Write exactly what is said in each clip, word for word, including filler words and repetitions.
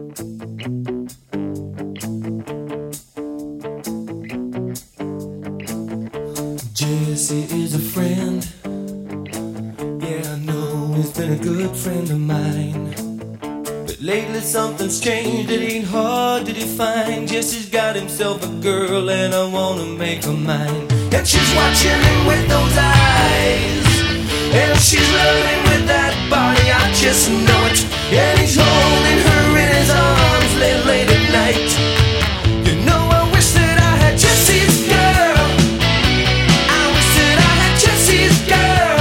Jesse is a friend. Yeah, I know he's been a good friend of mine. But lately something's changed, it ain't hard to define. Jesse's got himself a girl and I wanna make her mine. And she's watching him with those eyes, and she's loving with that body, I just know it. And he's holding her in his arms late, late at night. You know I wish that I had Jesse's girl. I wish that I had Jesse's girl.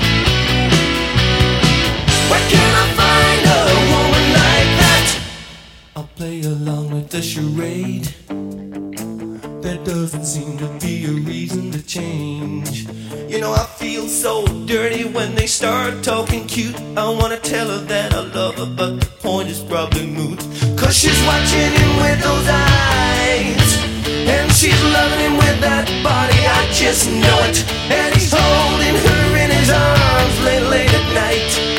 Where can I find a woman like that? I'll play along with the charade. There doesn't seem to be a reason to change. You know I feel so dirty when they start talking cute. I wanna tell her that I love her, but the point is probably moot. Cause she's watching him with those eyes, and she's loving him with that body, I just know it. And he's holding her in his arms late, late at night.